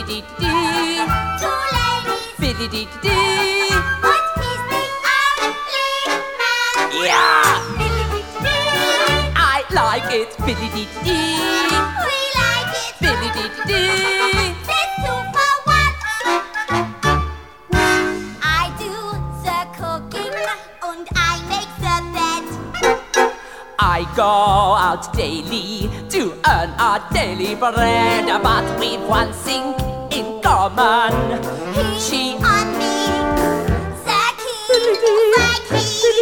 dee dee. Two ladies. Billy dee dee. But he's the only man. Yeah! Billy dee dee. I like it. Billy dee dee. We like it. Billy dee dee. That's two for one. I do the cooking and I make the bed. I go out daily to earn our daily bread, but we've one thing in common. She On me. Zaki. Zaki.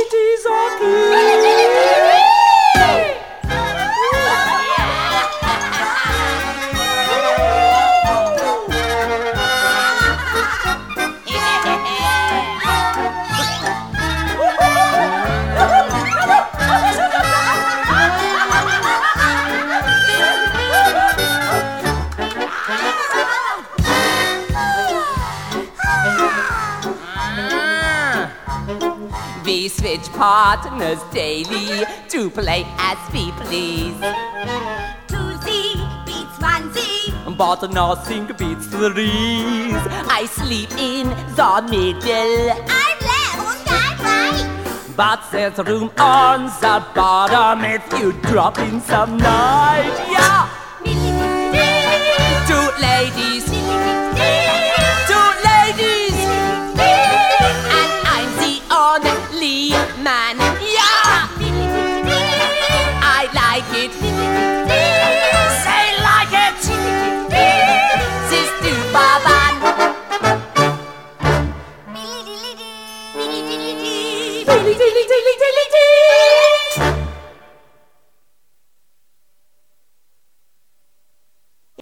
We switch partners daily to play as we please, Two-Z beats one-Z. but nothing beats threes. I sleep in the middle, I'm left and I'm right. but there's room on the bottom if you drop in some night. Yeah! Two ladies, two ladies, and I'm the only man. Yeah! I like it. Say like it. This two for one. Dilly dilly dilly dilly.